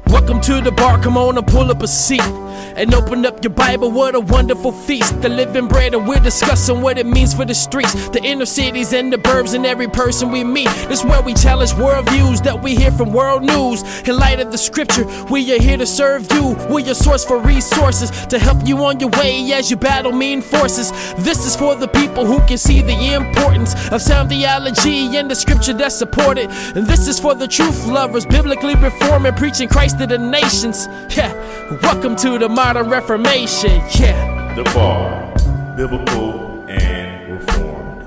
Welcome to the bar, come on and pull up a seat and open up your Bible, what a wonderful feast. The living bread, and we're discussing what it means for the streets, the inner cities and the burbs, and every person we meet. This is where we challenge worldviews that we hear from world news. In light of the scripture, we are here to serve you. We're your source for resources to help you on your way as you battle mean forces. This is for the people who can see the importance of sound theology and the scripture that support it. And this is for the truth lovers, biblically reforming, preaching Christ to the nations. Yeah, welcome to the modern Reformation. Yeah, The Bar, biblical and reformed.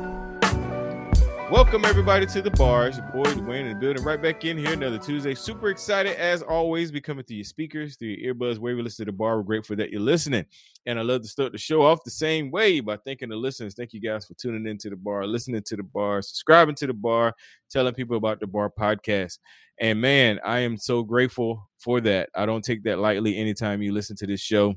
Welcome everybody to The Bar. It's your boy Dwayne in the building, right back in here another Tuesday. Super excited as always. Be coming through your speakers, through your earbuds, wherever you listen to The Bar. We're grateful that you're listening, and I love to start the show off the same way by thanking the listeners. Thank you guys for tuning into The Bar, listening to The Bar, subscribing to The Bar, telling people about The Bar podcast. And man, I am so grateful for that. I don't take that lightly anytime you listen to this show.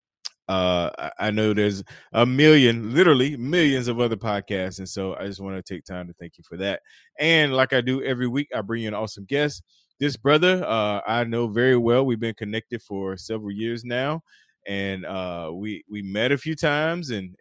I know there's a million, literally millions of other podcasts. And so I just want to take time to thank you for that. And like I do every week, I bring you an awesome guest. This brother, I know very well. We've been connected for several years now. And we met a few times, and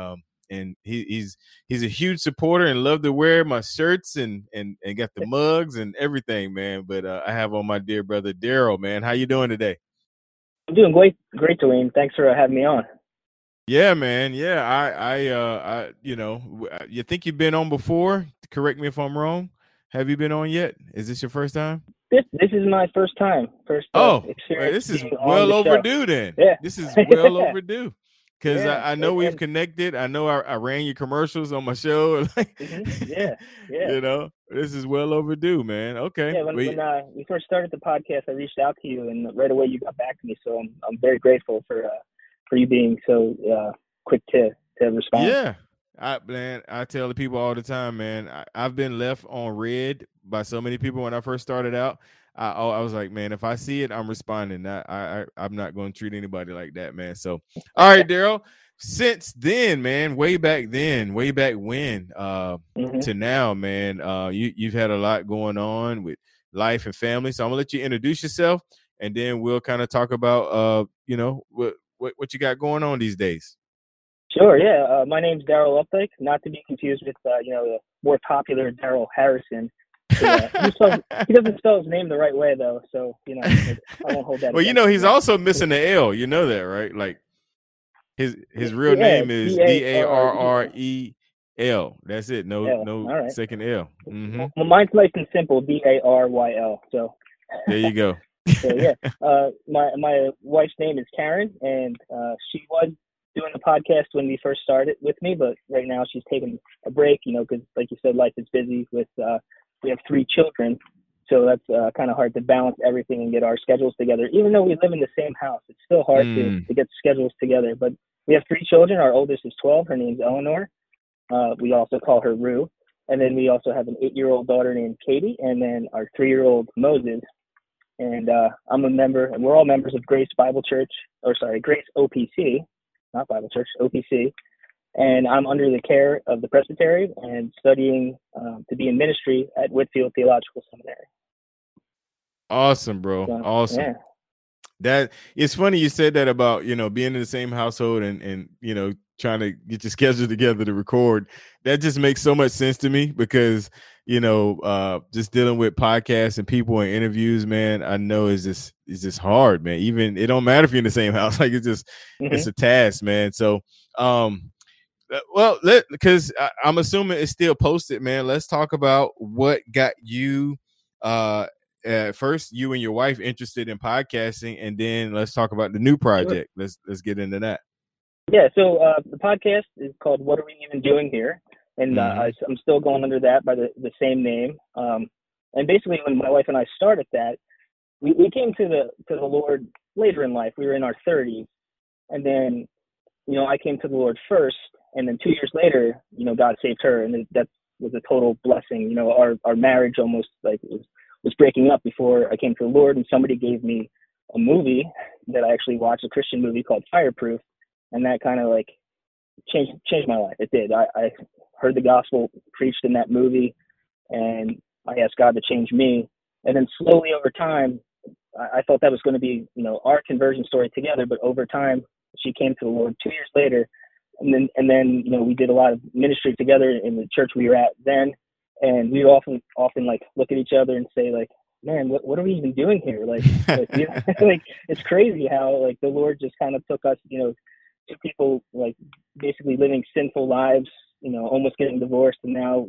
he's a huge supporter and love to wear my shirts and got the mugs and everything, man. But I have on my dear brother Daryl, man. How you doing today? I'm doing great, Dwayne. Thanks for having me on. Yeah, man. Yeah, I you think you've been on before? Correct me if I'm wrong. Have you been on yet? Is this your first time? This is my first time. This is well overdue then. Yeah. This is well overdue. Because Yeah, I know we've connected. I know I ran your commercials on my show. Yeah. You know, this is well overdue, man. Okay. Yeah, when we first started the podcast, I reached out to you, and right away you got back to me. So I'm very grateful for you being so quick to respond. Yeah. I tell the people all the time, man, I've been left on red by so many people when I first started out. I was like, man, if I see it, I'm responding. I'm not going to treat anybody like that, man. So, all right, Daryl, since then, man, way back when, to now, man, you've had a lot going on with life and family. So I'm gonna let you introduce yourself, and then we'll kind of talk about, what you got going on these days. Sure. Yeah. My name's Daryl Updike, not to be confused with, the more popular Daryl Harrison. He doesn't spell his name the right way, though. So, I won't hold that. Well, he's also missing the L. You know that, right? Like his real name is Darrel. That's it. No right. second L. Mm-hmm. Well, mine's nice and simple, Daryl. So there you go. So, yeah. My wife's name is Karen, and she was doing the podcast when we first started with me, but right now she's taking a break, because like you said, life is busy with, we have 3 children. So that's kind of hard to balance everything and get our schedules together. Even though we live in the same house, it's still hard to get schedules together. But we have 3 children. Our oldest is 12. Her name's Eleanor. We also call her Rue. And then we also have an 8-year-old daughter named Katie, and then our 3-year-old Moses. And I'm a member, and we're all members of Grace OPC. Not Bible Church, OPC, and I'm under the care of the presbytery and studying to be in ministry at Whitfield Theological Seminary. Awesome, bro. So, awesome. Yeah. That it's funny you said that about, being in the same household and trying to get your schedule together to record. That just makes so much sense to me because, just dealing with podcasts and people and interviews, man, I know it's just hard, man. Even it don't matter if you're in the same house. Like it's just, it's a task, man. So, because I'm assuming it's still posted, man. Let's talk about what got you, first, you and your wife interested in podcasting, and then let's talk about the new project. Sure. Let's get into that. Yeah. So the podcast is called "What Are We Even Doing Here?" And I'm still going under that by the same name. And basically, when my wife and I started that, we came to the Lord later in life. We were in our 30s, and then I came to the Lord first, and then 2 years later, God saved her, and that was a total blessing. Our marriage almost was breaking up before I came to the Lord, and somebody gave me a movie that I actually watched, a Christian movie called Fireproof, and that kind of changed my life. It did. I heard the gospel preached in that movie, and I asked God to change me. And then slowly over time, I thought that was going to be, our conversion story together. But over time, she came to the Lord 2 years later. And then, we did a lot of ministry together in the church we were at then. And we often like look at each other and say like, man, what are we even doing here? Like it's crazy how like the Lord just kind of took us, two people like basically living sinful lives, almost getting divorced. And now,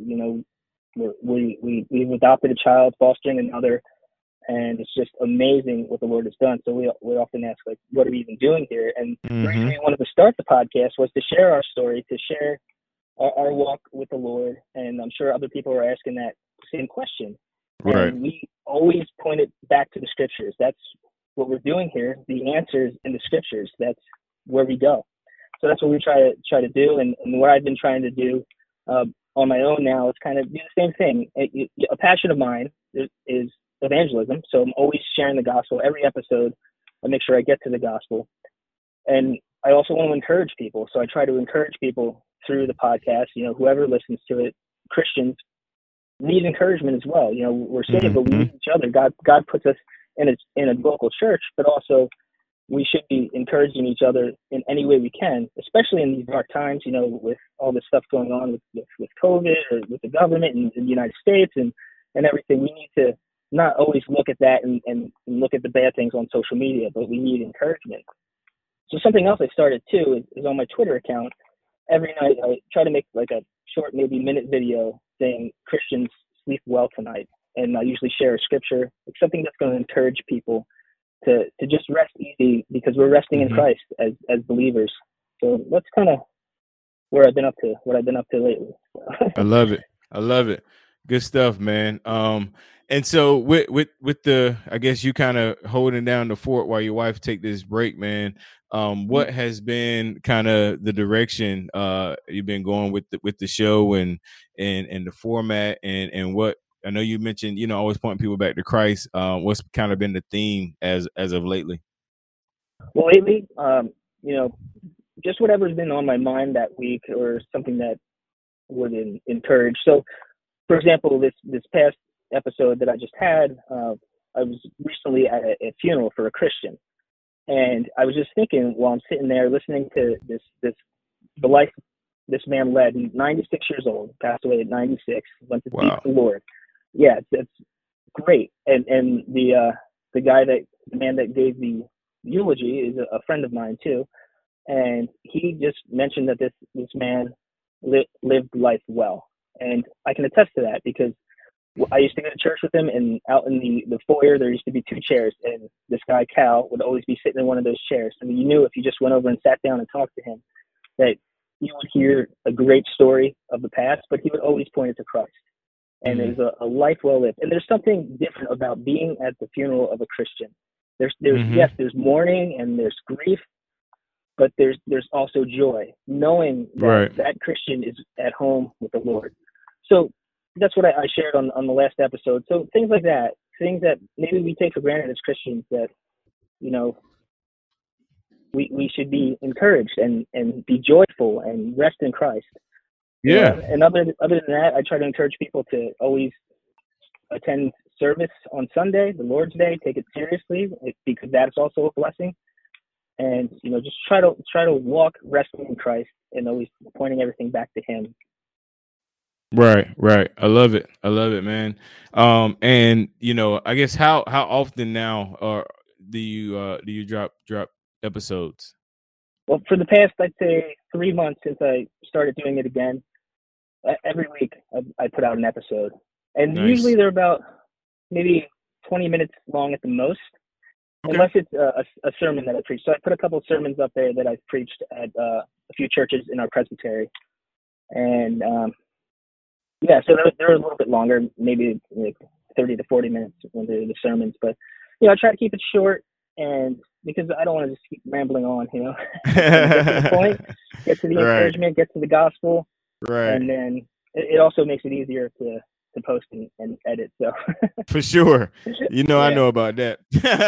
we've adopted a child, fostering another. And it's just amazing what the Lord has done. So we often ask, like, what are we even doing here? And the reason we wanted to start the podcast was to share our story, to share our walk with the Lord. And I'm sure other people are asking that same question. Right. And we always point it back to the scriptures. That's what we're doing here. The answers in the scriptures. That's where we go. So that's what we try to do. And what I've been trying to do on my own now is kind of do the same thing. A passion of mine is evangelism. So I'm always sharing the gospel. Every episode, I make sure I get to the gospel. And I also want to encourage people. So I try to encourage people through the podcast. Whoever listens to it, Christians need encouragement as well. We're saved, but we need each other. God puts us in a local church, but also we should be encouraging each other in any way we can, especially in these dark times, with all this stuff going on with COVID or with the government in the United States and everything. We need to not always look at that and look at the bad things on social media, but we need encouragement. So something else I started too is on my Twitter account. Every night I try to make like a short, maybe minute video saying Christians sleep well tonight. And I usually share a scripture. It's something that's going to encourage people to just rest easy because we're resting in Christ as believers. So that's kind of what I've been up to lately. I love it. Good stuff, man. And so with the, I guess you kind of holding down the fort while your wife take this break, man. What has been kind of the direction you've been going with the show and the format and what I know you mentioned, always pointing people back to Christ. What's kind of been the theme as of lately? Well, lately, just whatever's been on my mind that week or something that would encourage. So, for example, this past episode that I just had, I was recently at a funeral for a Christian, and I was just thinking while I'm sitting there listening to the life this man led. He's 96 years old, passed away at 96, went to seek the Lord. Yeah, it's great. And the man that gave the eulogy is a friend of mine too, and he just mentioned that this man lived life well, and I can attest to that because I used to go to church with him, and out in the foyer there used to be 2 chairs, and this guy Cal would always be sitting in one of those chairs. I mean, you knew if you just went over and sat down and talked to him that you would hear a great story of the past, but he would always point it to Christ. And there's a life well lived. And there's something different about being at the funeral of a Christian. There's yes, there's mourning and there's grief, but there's also joy, knowing that that Christian is at home with the Lord. So that's what I shared on the last episode. So things like that, things that maybe we take for granted as Christians that, we should be encouraged and be joyful and rest in Christ. Yeah. And other than that, I try to encourage people to always attend service on Sunday, the Lord's Day, take it seriously because that's also a blessing. And, just try to walk resting in Christ and always pointing everything back to Him. Right. I love it, man. And I guess how often now do you drop episodes? Well, for the past, I'd say 3 months since I started doing it again, every week I put out an episode, and Nice. Usually they're about maybe 20 minutes long at the most, unless it's a sermon that I preach. So I put a couple of sermons up there that I've preached at a few churches in our presbytery, and so they're a little bit longer, maybe like 30 to 40 minutes when they're the sermons. But I try to keep it short, and because I don't want to just keep rambling on, get to the point, get to the encouragement, get to the gospel, and then it also makes it easier to post and edit. So for sure, I know about that.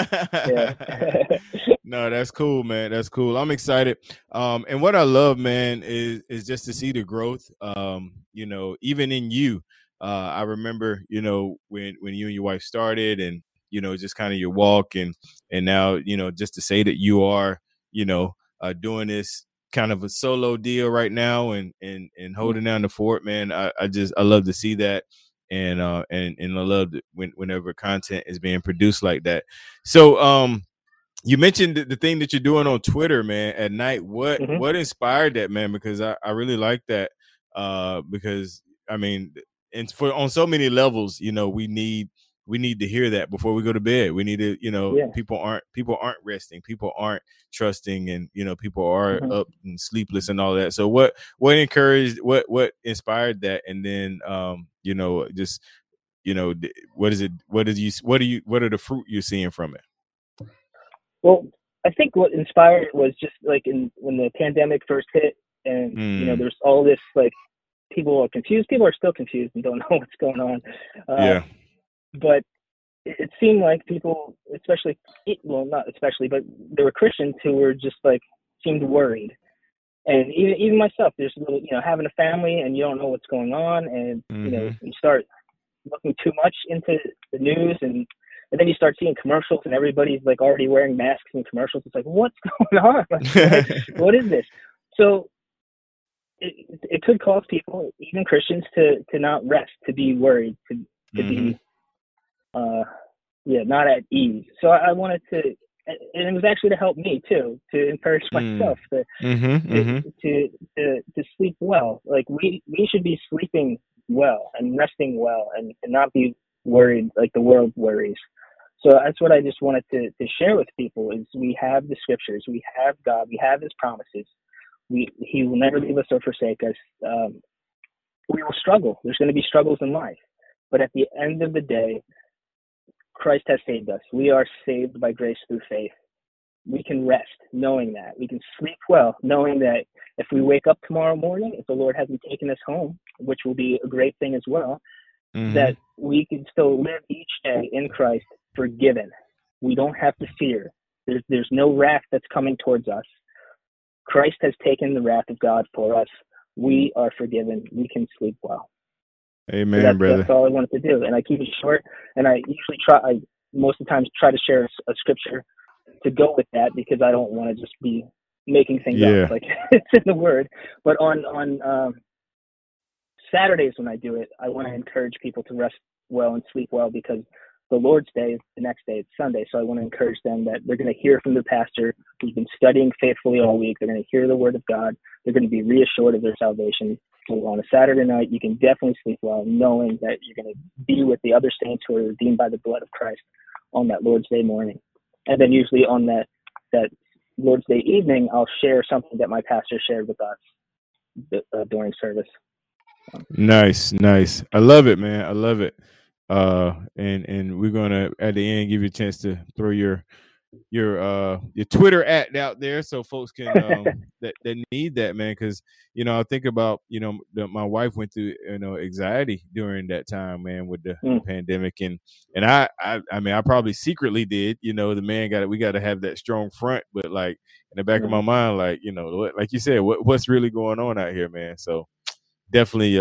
No, that's cool, man. That's cool. I'm excited. And what I love, man, is just to see the growth. Even in you. I remember, when you and your wife started, and just kind of your walk and now, just to say that you are, doing this kind of a solo deal right now and holding down the fort, man. I love to see that. And I love whenever content is being produced like that. So, you mentioned the thing that you're doing on Twitter, man, at night. What inspired that, man? Because I really like that. Because I mean, and on so many levels, we need to hear that before we go to bed. We need to, people aren't resting, people aren't trusting, and people are up and sleepless and all that. So what encouraged, what inspired that, and then just what is it? What are the fruit you're seeing from it? Well, I think what inspired it was just like when the pandemic first hit, and there's all this like people are confused. People are still confused and don't know what's going on. But it seemed like people, not especially, but there were Christians who were just like seemed worried, and even myself. There's having a family and you don't know what's going on, and you start looking too much into the news and then you start seeing commercials and everybody's like already wearing masks in commercials. It's like, what's going on? What is this? So it could cause people, even Christians, to not rest, to be worried, to be, not at ease. So I wanted to, and it was actually to help me too, to encourage myself to sleep well. Like we should be sleeping well and resting well and not be worried like the world worries. So that's what I just wanted to share with people is we have the scriptures, we have God, we have his promises. He will never leave us or forsake us. We will struggle. There's going to be struggles in life. But at the end of the day, Christ has saved us. We are saved by grace through faith. We can rest knowing that. We can sleep well knowing that if we wake up tomorrow morning, if the Lord hasn't taken us home, which will be a great thing as well, that we can still live each day in Christ forgiven. We don't have to fear. There's no wrath that's coming towards us. Christ has taken the wrath of God for us. We are forgiven. We can sleep well. Amen, brother. That's all I wanted to do. And I keep it short. And I usually most of the times try to share a scripture to go with that because I don't want to just be making things up. Like it's in the Word. But on Saturdays when I do it, I want to encourage people to rest well and sleep well because the Lord's Day is the next day. It's Sunday. So I want to encourage them that they're going to hear from their pastor who's been studying faithfully all week. They're going to hear the word of God. They're going to be reassured of their salvation. So on a Saturday night, you can definitely sleep well knowing that you're going to be with the other saints who are redeemed by the blood of Christ on that Lord's Day morning. And then usually on that Lord's Day evening, I'll share something that my pastor shared with us during service. Nice. I love it, man. I love it. And we're gonna at the end give you a chance to throw your Twitter out there so folks can that need that, man, because I think about my wife went through anxiety during that time, man, with the pandemic, and I mean I probably secretly did, the man we got to have that strong front, but like in the back of my mind, like like you said, what's really going on out here, man. So definitely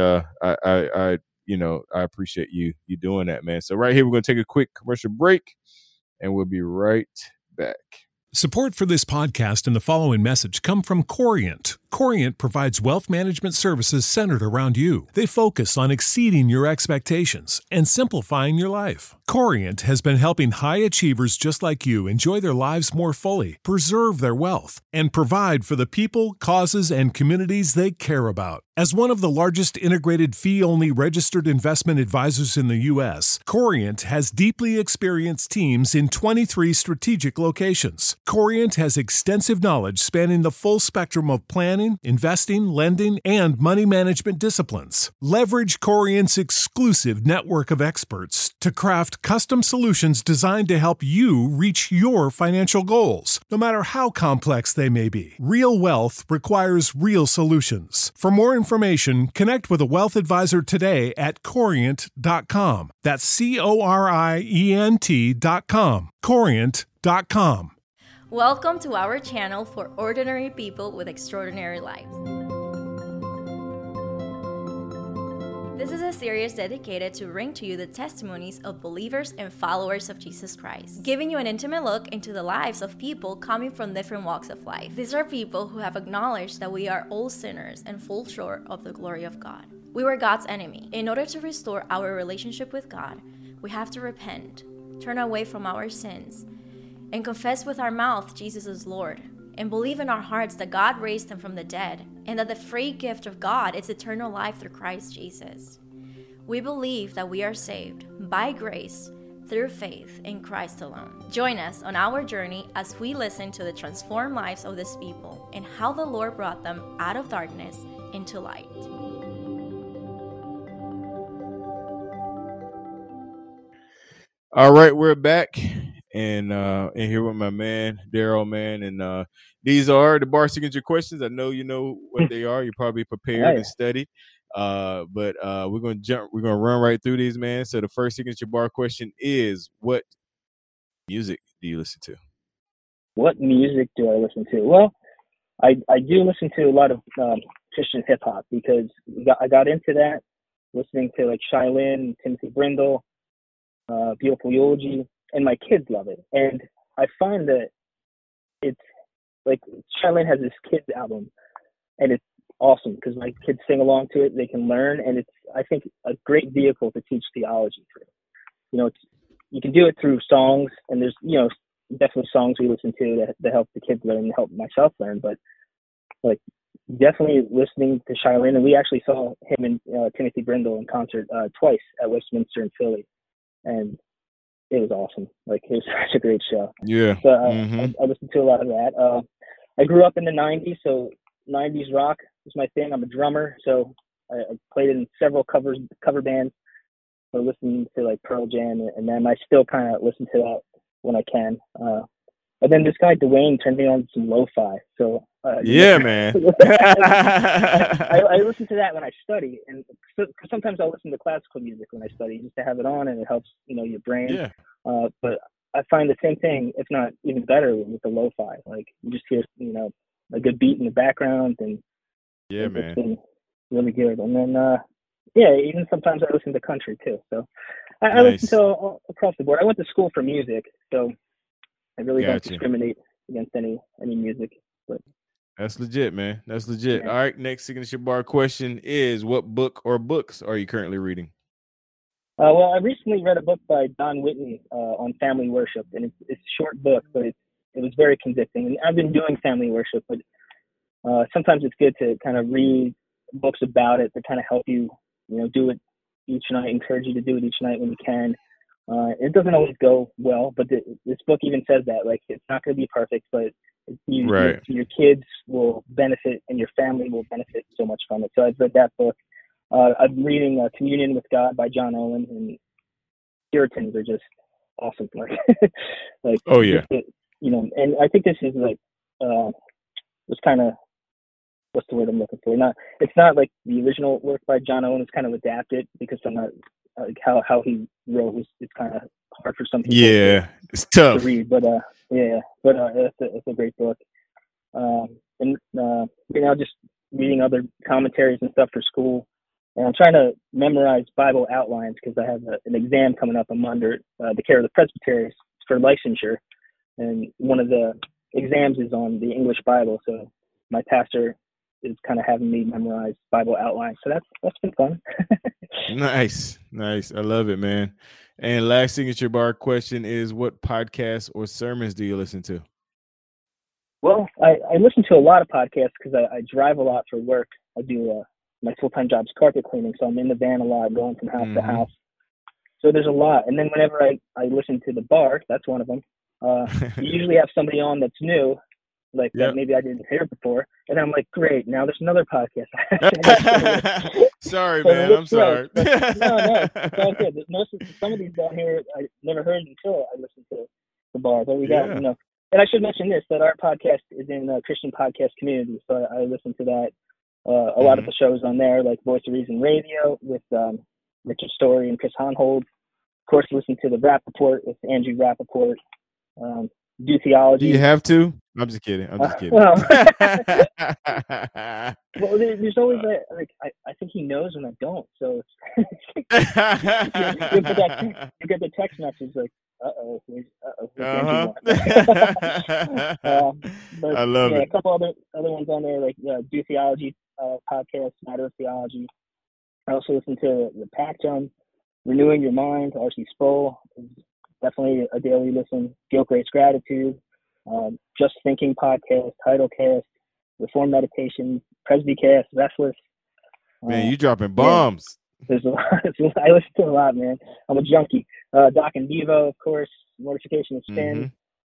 I appreciate you doing that, man. So right here, we're going to take a quick commercial break, and we'll be right back. Support for this podcast and the following message come from Corient. Corient provides wealth management services centered around you. They focus on exceeding your expectations and simplifying your life. Corient has been helping high achievers just like you enjoy their lives more fully, preserve their wealth, and provide for the people, causes, and communities they care about. As one of the largest integrated fee-only registered investment advisors in the U.S., Corient has deeply experienced teams in 23 strategic locations. Corient has extensive knowledge spanning the full spectrum of planning, investing, lending, and money management disciplines. Leverage Corient's exclusive network of experts to craft custom solutions designed to help you reach your financial goals, no matter how complex they may be. Real wealth requires real solutions. For more information, connect with a wealth advisor today at Corient.com. That's Corient.com. Corient.com. Welcome to our channel for ordinary people with extraordinary lives. This is a series dedicated to bring to you the testimonies of believers and followers of Jesus Christ, giving you an intimate look into the lives of people coming from different walks of life. These are people who have acknowledged that we are all sinners and fall short of the glory of God. We were God's enemy. In order to restore our relationship with God, we have to repent, turn away from our sins, and confess with our mouth Jesus is Lord, and believe in our hearts that God raised him from the dead, and that the free gift of God is eternal life through Christ Jesus. We believe that we are saved by grace through faith in Christ alone. Join us on our journey as we listen to the transformed lives of these people and how the Lord brought them out of darkness into light. All right, we're back and here with my man Daryl, man, and these are the bar signature questions. I know you know what they are. You're probably prepared and studied, but we're gonna run right through these, man. So the first signature bar question is: what music do you listen to? What music do I listen to? Well, I do listen to a lot of Christian hip hop because I got into that listening to like Shai Linne, Timothy Brindle, Beautiful Eulogy, and my kids love it. And I find that it's like Shai Linne has this kids album, and it's awesome because my kids sing along to it. They can learn, and it's, I think, a great vehicle to teach theology through. You know, you can do it through songs, and there's, you know, definitely songs we listen to that help the kids learn and help myself learn. But like definitely listening to Shai Linne, and we actually saw him and Timothy Brindle in concert twice at Westminster in Philly, and it was awesome. Like, it was such a great show. Yeah. So I listened to a lot of that. I grew up in the 90s, so 90s rock was my thing. I'm a drummer, so I played in several cover bands. So listening to like Pearl Jam and then I still kind of listen to that when I can. But then this guy Dwayne turned me on to some lo-fi. So yeah, man. I listen to that when I study, and sometimes I'll listen to classical music when I study just to have it on, and it helps, you know, your brain. Yeah. But I find the same thing, if not even better, with the lo-fi. Like, you just hear, you know, a good beat in the background, and yeah, man, it's been really good. And then yeah, even sometimes I listen to country too. So I listen to all across the board. I went to school for music, so I really don't discriminate against any music. But that's legit, man. That's legit. Yeah. All right, next signature bar question is: what book or books are you currently reading? Well, I recently read a book by Don Whitney on family worship, and it's a short book, but it was very convicting. And I've been doing family worship, but sometimes it's good to kind of read books about it to kind of help you, you know, do it each night, encourage you to do it each night when you can. It doesn't always go well, but this book even says that, like, it's not going to be perfect, but your kids will benefit and your family will benefit so much from it. So I've read that book. I'm reading Communion with God by John Owen, and Puritans are just awesome. Like, oh yeah, you know, and I think this is like was kind of, what's the word I'm looking for? It's not like the original work by John Owen. It's kind of adapted because I'm not like how he wrote it's kind of hard for some people. Yeah, it's tough to read, but it's a great book. And you know, just reading other commentaries and stuff for school. And I'm trying to memorize Bible outlines because I have an exam coming up. I'm under the care of the presbyteries for licensure, and one of the exams is on the English Bible. So my pastor is kind of having me memorize Bible outlines. So that's been fun. Nice. I love it, man. And last signature bar question is: what podcasts or sermons do you listen to? Well, I listen to a lot of podcasts because I drive a lot for work. I do my full-time job is carpet cleaning, so I'm in the van a lot, going from house to house. So there's a lot. And then whenever I listen to the bar, that's one of them. You usually have somebody on that's new, like that maybe I didn't hear before, and I'm like, great, now there's another podcast. Sorry, man, I'm sorry. No, it's all good. Some of these down here I never heard until I listened to the bar. But we got, you know, and I should mention this, that our podcast is in a Christian podcast community, so I listen to that. A lot of the shows on there, like Voice of Reason Radio with Richard Story and Chris Honhold. Of course, listen to the Rap Report with Andrew Rappaport. do theology. Do you have to? I'm just kidding. I'm just kidding. Well, there's always that. Like, I think he knows when I don't. So you get the text message like, uh-oh. I love it. A couple other ones on there, like Do Theology podcast, Matter of Theology. I also listen to the Pactum, Renewing Your Mind, R.C. Sproul, is definitely a daily listen. Guilt, Grace, Gratitude, Just Thinking podcast, Titlecast, Reformed Meditation, Presbycast, Restless. Man, you dropping bombs. There's a lot. I listen to a lot, man. I'm a junkie. Doc and Devo, of course. Mortification of Sin.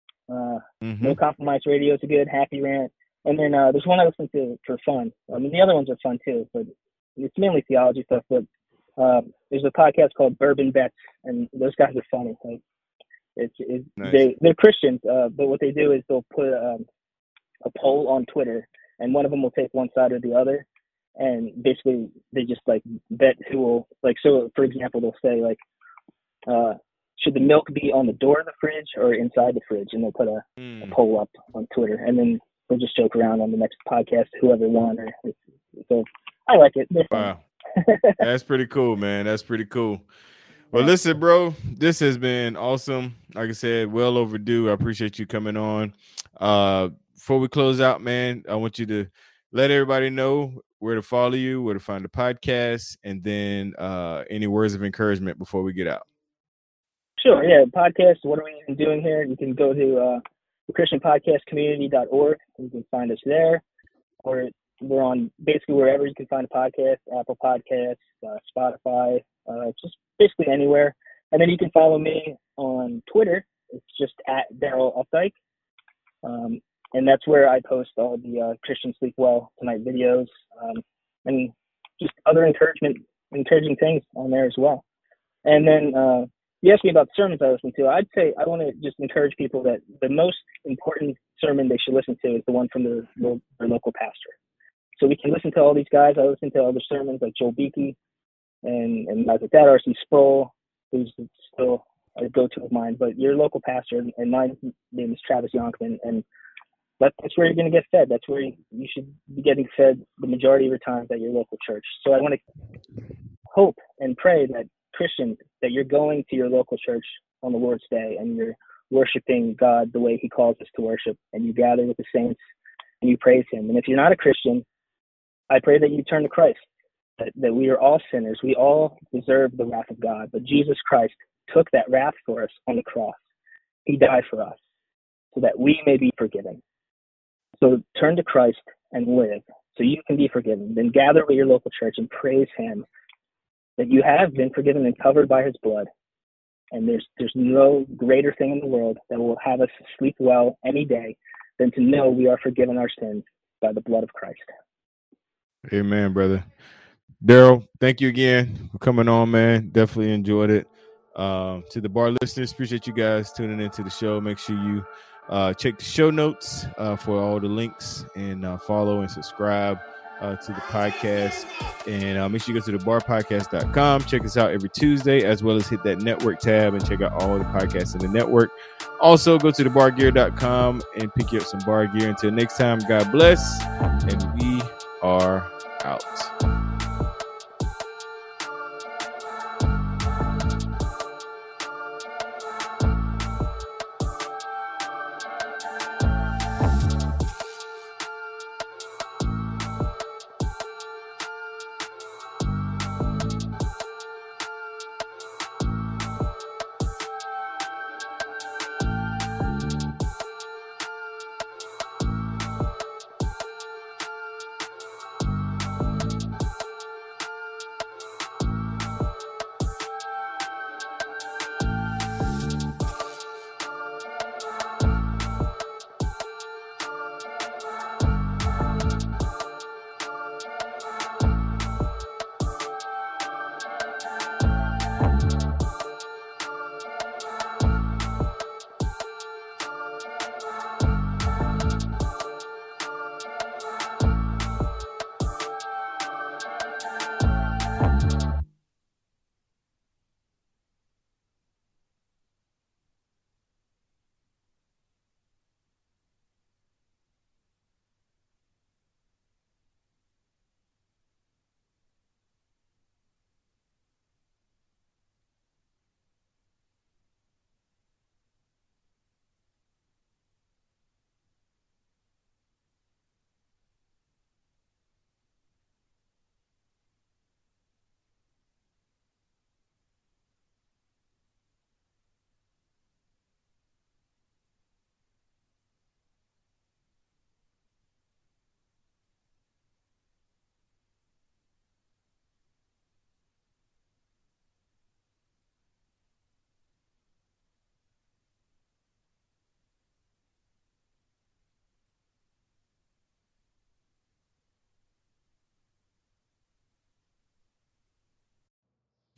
No Compromise Radio is a good. Happy Rant. And then there's one I listen to for fun. I mean, the other ones are fun too, but it's mainly theology stuff. But there's a podcast called Bourbon Bets, and those guys are funny. Like, nice. They're Christians, but what they do is they'll put a poll on Twitter, and one of them will take one side or the other. And basically, they just like bet who will, like, so for example, they'll say like, should the milk be on the door of the fridge or inside the fridge? And they'll put a poll up on Twitter, and then they'll just joke around on the next podcast, whoever won. So I like it. Wow. That's pretty cool, man. That's pretty cool. Well, listen, bro, this has been awesome. Like I said, well overdue. I appreciate you coming on. Before we close out, man, I want you to let everybody know where to follow you, where to find the podcast, and then any words of encouragement before we get out. Sure, yeah. Podcast, What Are We Even Doing Here? You can go to ChristianPodcastCommunity.org. You can find us there. Or we're on basically wherever you can find a podcast, Apple Podcasts, Spotify, just basically anywhere. And then you can follow me on Twitter. It's just at Daryl Updike. And that's where I post all the Christian Sleep Well Tonight videos, and just other encouraging things on there as well. And then you asked me about sermons I listen to. I'd say I want to just encourage people that the most important sermon they should listen to is the one from their local pastor. So we can listen to all these guys. I listen to other sermons like Joel Beakey and guys like that, R.C. Sproul, who's still a go-to of mine. But your local pastor, and my name is Travis Yonkman, and that's where you're going to get fed. That's where you should be getting fed the majority of your times at your local church. So I want to hope and pray that Christians, that you're going to your local church on the Lord's Day and you're worshiping God the way he calls us to worship, and you gather with the saints and you praise him. And if you're not a Christian, I pray that you turn to Christ, that we are all sinners. We all deserve the wrath of God, but Jesus Christ took that wrath for us on the cross. He died for us so that we may be forgiven. So turn to Christ and live so you can be forgiven. Then gather with your local church and praise him that you have been forgiven and covered by his blood. And there's no greater thing in the world that will have us sleep well any day than to know we are forgiven our sins by the blood of Christ. Amen, brother. Daryl, thank you again for coming on, man. Definitely enjoyed it. To the bar listeners, appreciate you guys tuning into the show. Make sure you check the show notes for all the links, and follow and subscribe to the podcast. And make sure you go to thebarpodcast.com. Check us out every Tuesday, as well as hit that network tab and check out all the podcasts in the network. Also, go to thebargear.com and pick you up some bar gear. Until next time, God bless, and we are out.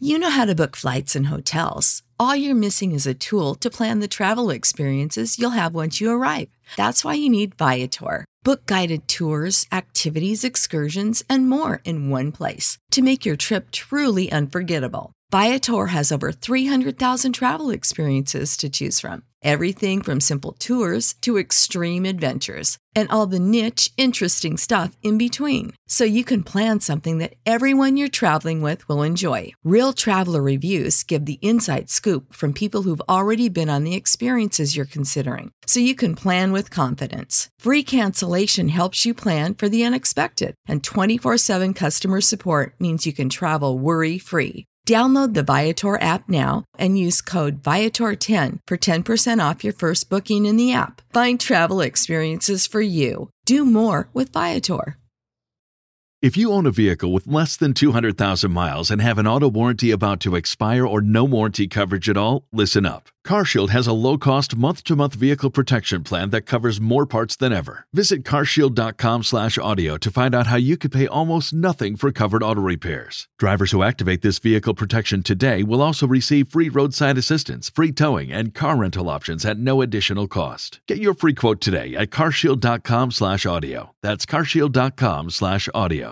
You know how to book flights and hotels. All you're missing is a tool to plan the travel experiences you'll have once you arrive. That's why you need Viator. Book guided tours, activities, excursions, and more in one place to make your trip truly unforgettable. Viator has over 300,000 travel experiences to choose from. Everything from simple tours to extreme adventures and all the niche, interesting stuff in between. So you can plan something that everyone you're traveling with will enjoy. Real traveler reviews give the inside scoop from people who've already been on the experiences you're considering. So you can plan with confidence. Free cancellation helps you plan for the unexpected. And 24/7 customer support means you can travel worry-free. Download the Viator app now and use code Viator10 for 10% off your first booking in the app. Find travel experiences for you. Do more with Viator. If you own a vehicle with less than 200,000 miles and have an auto warranty about to expire or no warranty coverage at all, listen up. CarShield has a low-cost month-to-month vehicle protection plan that covers more parts than ever. Visit carshield.com/audio to find out how you could pay almost nothing for covered auto repairs. Drivers who activate this vehicle protection today will also receive free roadside assistance, free towing, and car rental options at no additional cost. Get your free quote today at carshield.com/audio. That's carshield.com/audio.